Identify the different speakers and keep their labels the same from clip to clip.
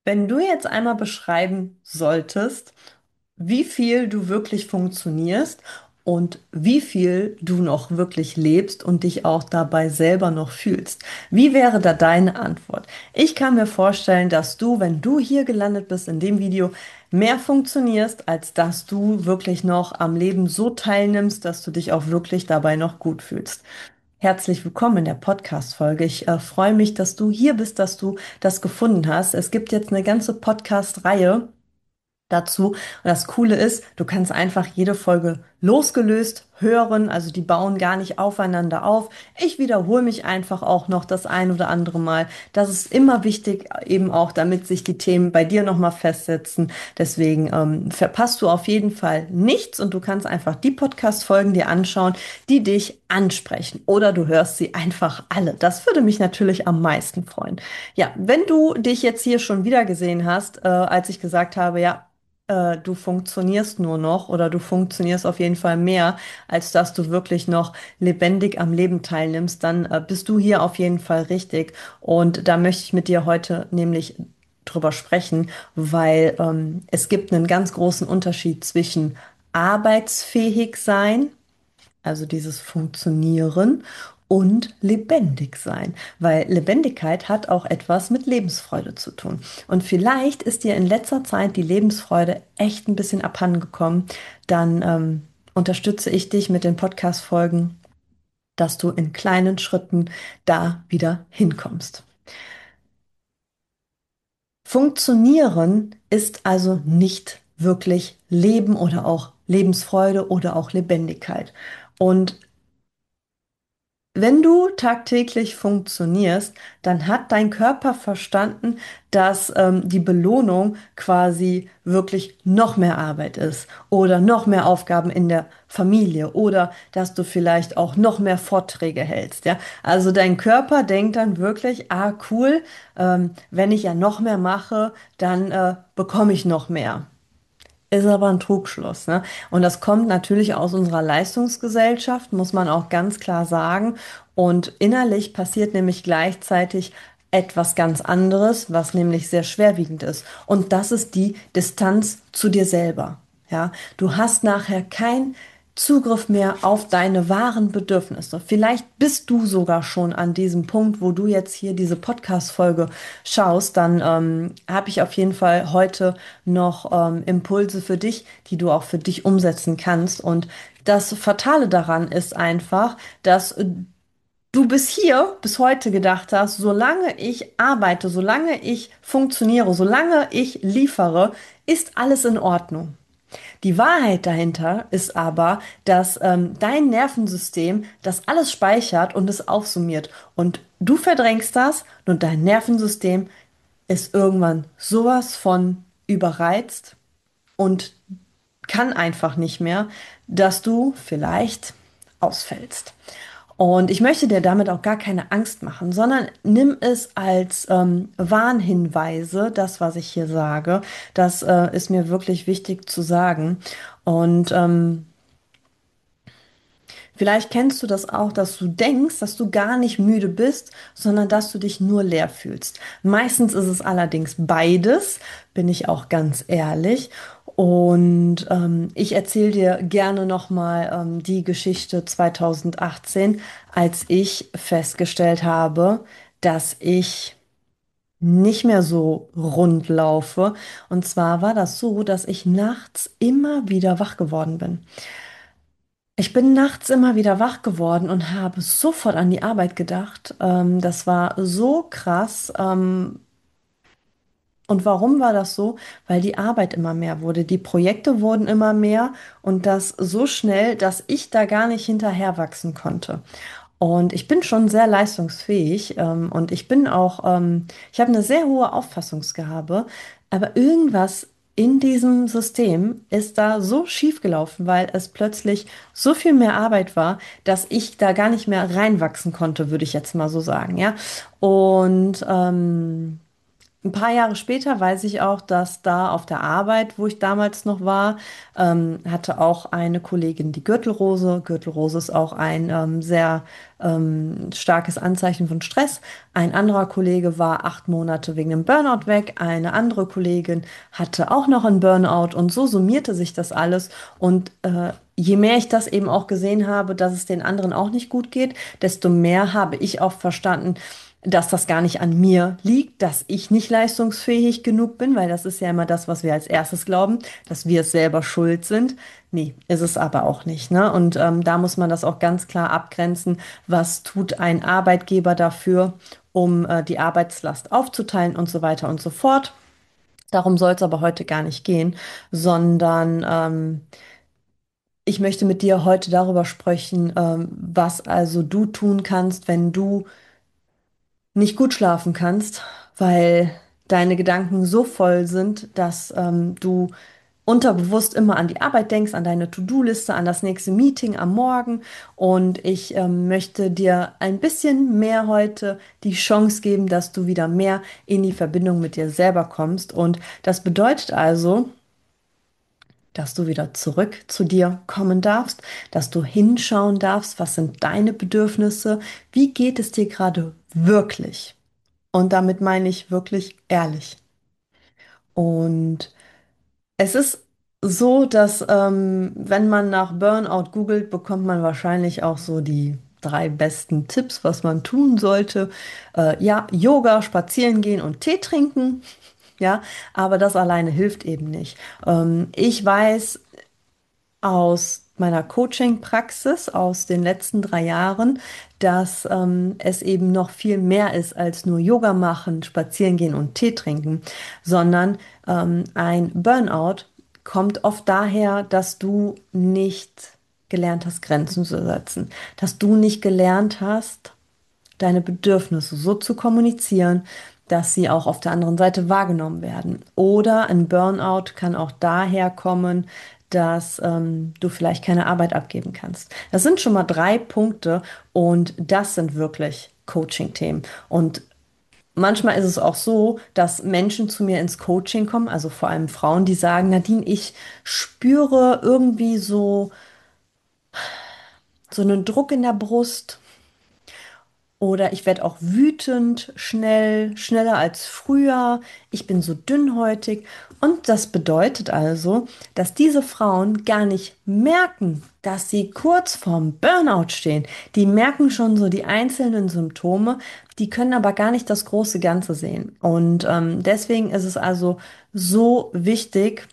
Speaker 1: Wenn du jetzt einmal beschreiben solltest, wie viel du wirklich funktionierst und wie viel du noch wirklich lebst und dich auch dabei selber noch fühlst, wie wäre da deine Antwort? Ich kann mir vorstellen, dass du, wenn du hier gelandet bist in dem Video, mehr funktionierst, als dass du wirklich noch am Leben so teilnimmst, dass du dich auch wirklich dabei noch gut fühlst. Herzlich willkommen in der Podcast-Folge. Ich freue mich, dass du hier bist, dass du das gefunden hast. Es gibt jetzt eine ganze Podcast-Reihe dazu. Und das Coole ist, du kannst einfach jede Folge losgelöst hören, also die bauen gar nicht aufeinander auf. Ich wiederhole mich einfach auch noch das ein oder andere Mal. Das ist immer wichtig, eben auch, damit sich die Themen bei dir nochmal festsetzen. Deswegen verpasst du auf jeden Fall nichts und du kannst einfach die Podcast-Folgen dir anschauen, die dich ansprechen. Oder du hörst sie einfach alle. Das würde mich natürlich am meisten freuen. Ja, wenn du dich jetzt hier schon wieder gesehen hast, als ich gesagt habe, ja, du funktionierst nur noch oder du funktionierst auf jeden Fall mehr, als dass du wirklich noch lebendig am Leben teilnimmst, dann bist du hier auf jeden Fall richtig. Und da möchte ich mit dir heute nämlich drüber sprechen, weil es gibt einen ganz großen Unterschied zwischen arbeitsfähig sein, also dieses Funktionieren, und lebendig sein, weil Lebendigkeit hat auch etwas mit Lebensfreude zu tun. Und vielleicht ist dir in letzter Zeit die Lebensfreude echt ein bisschen abhandengekommen, dann unterstütze ich dich mit den Podcast-Folgen, dass du in kleinen Schritten da wieder hinkommst. Funktionieren ist also nicht wirklich Leben oder auch Lebensfreude oder auch Lebendigkeit. Und wenn du tagtäglich funktionierst, dann hat dein Körper verstanden, dass die Belohnung quasi wirklich noch mehr Arbeit ist oder noch mehr Aufgaben in der Familie oder dass du vielleicht auch noch mehr Vorträge hältst. Ja? Also dein Körper denkt dann wirklich, ah cool, wenn ich ja noch mehr mache, dann bekomme ich noch mehr. Ist aber ein Trugschluss, ne? Und das kommt natürlich aus unserer Leistungsgesellschaft, muss man auch ganz klar sagen. Und innerlich passiert nämlich gleichzeitig etwas ganz anderes, was nämlich sehr schwerwiegend ist. Und das ist die Distanz zu dir selber. Ja, du hast nachher kein Zugriff mehr auf deine wahren Bedürfnisse. Vielleicht bist du sogar schon an diesem Punkt, wo du jetzt hier diese Podcast-Folge schaust, dann habe ich auf jeden Fall heute noch Impulse für dich, die du auch für dich umsetzen kannst. Und das Fatale daran ist einfach, dass du bis heute gedacht hast, solange ich arbeite, solange ich funktioniere, solange ich liefere, ist alles in Ordnung. Die Wahrheit dahinter ist aber, dass dein Nervensystem das alles speichert und es aufsummiert. Und du verdrängst das und dein Nervensystem ist irgendwann sowas von überreizt und kann einfach nicht mehr, dass du vielleicht ausfällst. Und ich möchte dir damit auch gar keine Angst machen, sondern nimm es als Warnhinweise, das, was ich hier sage. Das ist mir wirklich wichtig zu sagen. Und vielleicht kennst du das auch, dass du denkst, dass du gar nicht müde bist, sondern dass du dich nur leer fühlst. Meistens ist es allerdings beides, bin ich auch ganz ehrlich. Und ich erzähle dir gerne nochmal die Geschichte 2018, als ich festgestellt habe, dass ich nicht mehr so rund laufe. Und zwar war das so, dass ich nachts immer wieder wach geworden bin. Ich bin nachts immer wieder wach geworden und habe sofort an die Arbeit gedacht. Das war so krass. Und warum war das so? Weil die Arbeit immer mehr wurde. Die Projekte wurden immer mehr und das so schnell, dass ich da gar nicht hinterher wachsen konnte. Und ich bin schon sehr leistungsfähig und ich bin auch, ich habe eine sehr hohe Auffassungsgabe, aber irgendwas in diesem System ist da so schief gelaufen, weil es plötzlich so viel mehr Arbeit war, dass ich da gar nicht mehr reinwachsen konnte, würde ich jetzt mal so sagen, ja. Und ein paar Jahre später weiß ich auch, dass da auf der Arbeit, wo ich damals noch war, hatte auch eine Kollegin die Gürtelrose. Gürtelrose ist auch ein sehr starkes Anzeichen von Stress. Ein anderer Kollege war 8 Monate wegen einem Burnout weg. Eine andere Kollegin hatte auch noch einen Burnout und so summierte sich das alles. Und je mehr ich das eben auch gesehen habe, dass es den anderen auch nicht gut geht, desto mehr habe ich auch verstanden, dass das gar nicht an mir liegt, dass ich nicht leistungsfähig genug bin, weil das ist ja immer das, was wir als erstes glauben, dass wir es selber schuld sind. Nee, ist es aber auch nicht, ne? Und da muss man das auch ganz klar abgrenzen. Was tut ein Arbeitgeber dafür, um die Arbeitslast aufzuteilen und so weiter und so fort? Darum soll es aber heute gar nicht gehen, sondern ich möchte mit dir heute darüber sprechen, was also du tun kannst, wenn du nicht gut schlafen kannst, weil deine Gedanken so voll sind, dass du unterbewusst immer an die Arbeit denkst, an deine To-Do-Liste, an das nächste Meeting am Morgen. Und ich möchte dir ein bisschen mehr heute die Chance geben, dass du wieder mehr in die Verbindung mit dir selber kommst. Und das bedeutet also, dass du wieder zurück zu dir kommen darfst, dass du hinschauen darfst, was sind deine Bedürfnisse, wie geht es dir gerade wirklich? Und damit meine ich wirklich ehrlich. Und es ist so, dass wenn man nach Burnout googelt, bekommt man wahrscheinlich auch so die 3 besten Tipps, was man tun sollte. Ja, Yoga, spazieren gehen und Tee trinken. Ja, aber das alleine hilft eben nicht. Ich weiß aus meiner Coaching-Praxis aus den letzten 3 Jahren, dass es eben noch viel mehr ist als nur Yoga machen, spazieren gehen und Tee trinken, sondern ein Burnout kommt oft daher, dass du nicht gelernt hast, Grenzen zu setzen, dass du nicht gelernt hast, deine Bedürfnisse so zu kommunizieren, dass sie auch auf der anderen Seite wahrgenommen werden. Oder ein Burnout kann auch daher kommen, dass du vielleicht keine Arbeit abgeben kannst. Das sind schon mal 3 Punkte und das sind wirklich Coaching-Themen. Und manchmal ist es auch so, dass Menschen zu mir ins Coaching kommen, also vor allem Frauen, die sagen, Nadine, ich spüre irgendwie so einen Druck in der Brust. Oder ich werde auch wütend, schnell, schneller als früher. Ich bin so dünnhäutig. Und das bedeutet also, dass diese Frauen gar nicht merken, dass sie kurz vorm Burnout stehen. Die merken schon so die einzelnen Symptome, die können aber gar nicht das große Ganze sehen. Und deswegen ist es also so wichtig,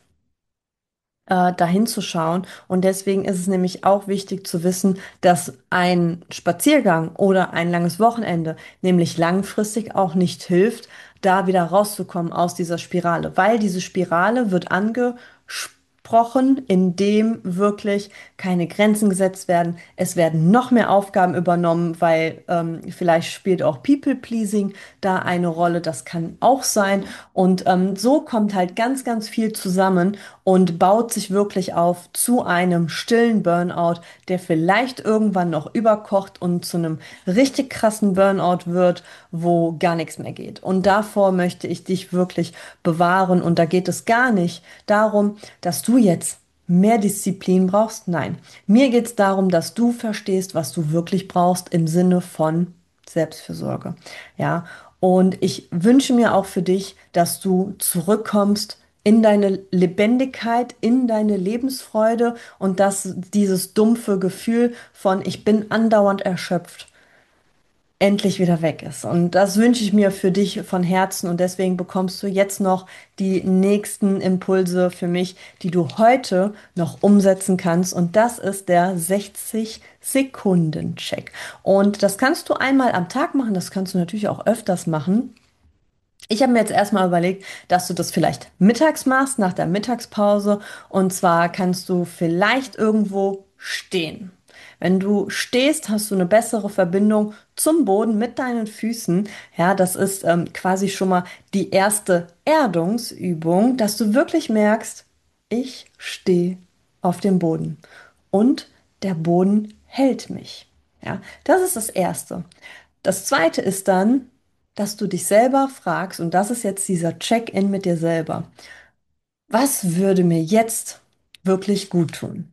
Speaker 1: dahin zu schauen. Und deswegen ist es nämlich auch wichtig zu wissen, dass ein Spaziergang oder ein langes Wochenende nämlich langfristig auch nicht hilft, da wieder rauszukommen aus dieser Spirale, weil diese Spirale wird angesprochen, indem wirklich keine Grenzen gesetzt werden. Es werden noch mehr Aufgaben übernommen, weil vielleicht spielt auch People-Pleasing da eine Rolle. Das kann auch sein. Und so kommt halt ganz, ganz viel zusammen und baut sich wirklich auf zu einem stillen Burnout, der vielleicht irgendwann noch überkocht und zu einem richtig krassen Burnout wird, wo gar nichts mehr geht. Und davor möchte ich dich wirklich bewahren. Und da geht es gar nicht darum, dass du jetzt mehr Disziplin brauchst. Nein, mir geht es darum, dass du verstehst, was du wirklich brauchst im Sinne von Selbstfürsorge. Ja, und ich wünsche mir auch für dich, dass du zurückkommst in deine Lebendigkeit, in deine Lebensfreude und dass dieses dumpfe Gefühl von ich bin andauernd erschöpft endlich wieder weg ist. Und das wünsche ich mir für dich von Herzen und deswegen bekommst du jetzt noch die nächsten Impulse für mich, die du heute noch umsetzen kannst und das ist der 60-Sekunden-Check. Und das kannst du einmal am Tag machen, das kannst du natürlich auch öfters machen. Ich habe mir jetzt erstmal überlegt, dass du das vielleicht mittags machst, nach der Mittagspause. Und zwar kannst du vielleicht irgendwo stehen. Wenn du stehst, hast du eine bessere Verbindung zum Boden mit deinen Füßen. Ja, das ist quasi schon mal die erste Erdungsübung, dass du wirklich merkst, ich stehe auf dem Boden und der Boden hält mich. Ja, das ist das Erste. Das Zweite ist dann, dass du dich selber fragst, und das ist jetzt dieser Check-in mit dir selber. Was würde mir jetzt wirklich gut tun?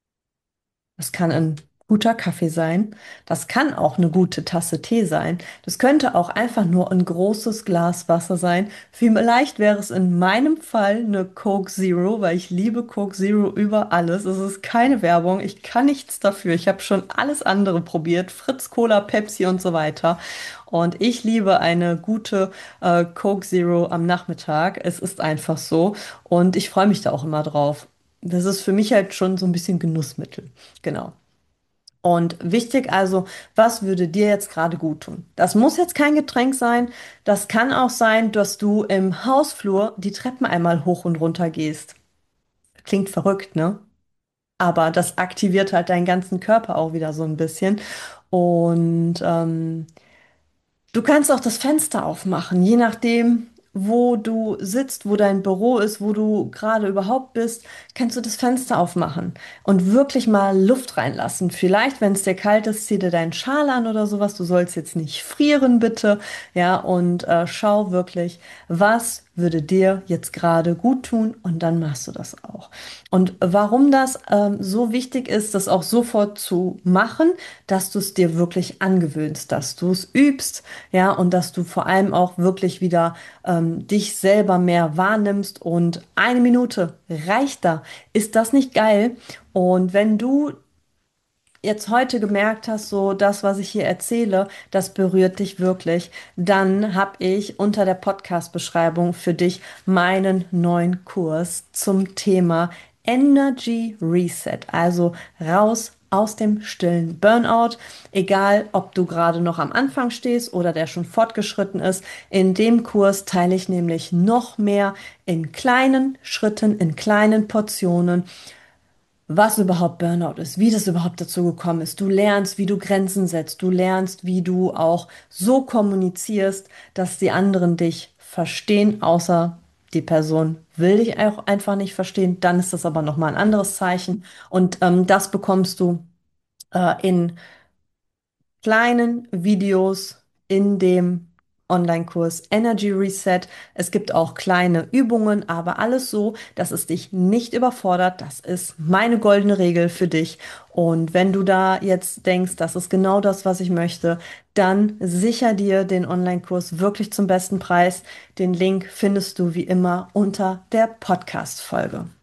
Speaker 1: Das kann ein guter Kaffee sein. Das kann auch eine gute Tasse Tee sein. Das könnte auch einfach nur ein großes Glas Wasser sein. Vielleicht wäre es in meinem Fall eine Coke Zero, weil ich liebe Coke Zero über alles. Es ist keine Werbung. Ich kann nichts dafür. Ich habe schon alles andere probiert. Fritz Cola, Pepsi und so weiter. Und ich liebe eine gute Coke Zero am Nachmittag. Es ist einfach so. Und ich freue mich da auch immer drauf. Das ist für mich halt schon so ein bisschen Genussmittel. Genau. Und wichtig also, was würde dir jetzt gerade gut tun? Das muss jetzt kein Getränk sein. Das kann auch sein, dass du im Hausflur die Treppen einmal hoch und runter gehst. Klingt verrückt, ne? Aber das aktiviert halt deinen ganzen Körper auch wieder so ein bisschen. Und du kannst auch das Fenster aufmachen, je nachdem, wo du sitzt, wo dein Büro ist, wo du gerade überhaupt bist, kannst du das Fenster aufmachen und wirklich mal Luft reinlassen. Vielleicht, wenn es dir kalt ist, zieh dir deinen Schal an oder sowas. Du sollst jetzt nicht frieren, bitte. Ja, und schau wirklich, was würde dir jetzt gerade gut tun und dann machst du das auch. Und warum das so wichtig ist, das auch sofort zu machen, dass du es dir wirklich angewöhnst, dass du es übst, ja, und dass du vor allem auch wirklich wieder dich selber mehr wahrnimmst und 1 Minute reicht da. Ist das nicht geil? Und wenn du jetzt heute gemerkt hast, so das, was ich hier erzähle, das berührt dich wirklich, dann habe ich unter der Podcast-Beschreibung für dich meinen neuen Kurs zum Thema Energy Reset, also raus aus dem stillen Burnout, egal ob du gerade noch am Anfang stehst oder der schon fortgeschritten ist. In dem Kurs teile ich nämlich noch mehr in kleinen Schritten, in kleinen Portionen, was überhaupt Burnout ist, wie das überhaupt dazu gekommen ist. Du lernst, wie du Grenzen setzt. Du lernst, wie du auch so kommunizierst, dass die anderen dich verstehen, außer die Person will dich auch einfach nicht verstehen. Dann ist das aber nochmal ein anderes Zeichen. Und das bekommst du in kleinen Videos in dem Online-Kurs Energy Reset. Es gibt auch kleine Übungen, aber alles so, dass es dich nicht überfordert. Das ist meine goldene Regel für dich. Und wenn du da jetzt denkst, das ist genau das, was ich möchte, dann sicher dir den Online-Kurs wirklich zum besten Preis. Den Link findest du wie immer unter der Podcast-Folge.